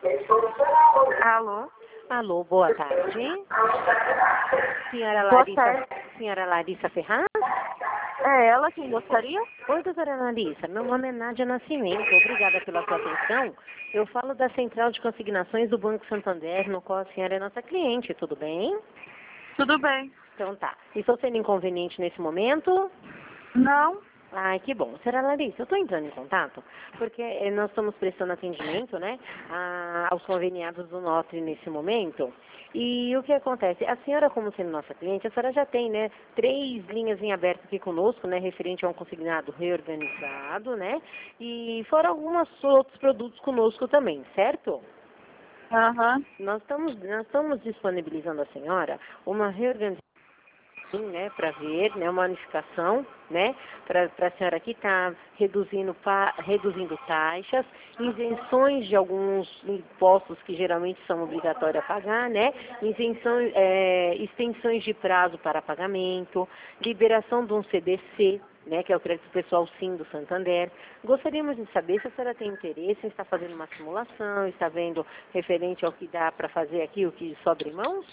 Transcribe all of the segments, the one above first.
Alô? Alô, boa tarde. Senhora Boa Larissa, tarde. senhora Larissa Ferraz? É ela quem gostaria? Oi, doutora Larissa. Meu nome é Nádia Nascimento. Obrigada pela sua atenção. Eu falo da Central de Consignações do Banco Santander, no qual a senhora é nossa cliente. Tudo bem? Tudo bem. Então tá. Estou sendo inconveniente nesse momento? Não? Ai, que bom. Senhora Larissa, eu estou entrando em contato porque nós estamos prestando atendimento, né, aos conveniados do Notre nesse momento. E o que acontece? A senhora, como sendo nossa cliente, a senhora já tem, né, 3 linhas em aberto aqui conosco, né, referente a um consignado reorganizado, né, e fora alguns outros produtos conosco também, certo? Aham. Nós estamos disponibilizando à senhora uma reorganização, né, para ver, né, uma unificação, né, para a senhora que está reduzindo taxas, isenções de alguns impostos que geralmente são obrigatórios a pagar, né, extensões de prazo para pagamento, liberação de um CDC, né, que é o crédito pessoal sim do Santander. Gostaríamos de saber se a senhora tem interesse em estar fazendo uma simulação, está vendo referente ao que dá para fazer aqui, o que sobra em mãos?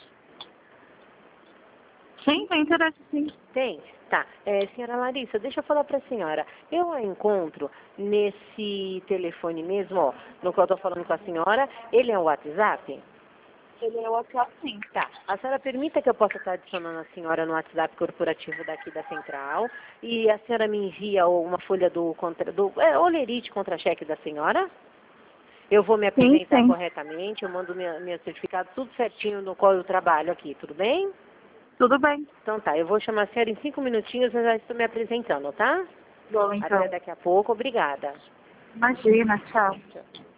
Sim, tem interesse sim. Tem? Tá. Senhora Larissa, deixa eu falar para a senhora. Eu a encontro nesse telefone mesmo, ó, no qual eu estou falando com a senhora. Ele é o WhatsApp? Ele é o WhatsApp sim. Tá. A senhora permita que eu possa estar adicionando a senhora no WhatsApp corporativo daqui da Central e a senhora me envia uma folha do olerite contra-cheque da senhora? Eu vou me Sim, apresentar sim. corretamente, eu mando meu certificado, tudo certinho no qual eu trabalho aqui, tudo bem? Tudo bem. Então tá, eu vou chamar a senhora em 5 minutinhos, eu já estou me apresentando, tá? Bom, Até então. daqui a pouco, obrigada. Imagina, tchau. Tchau.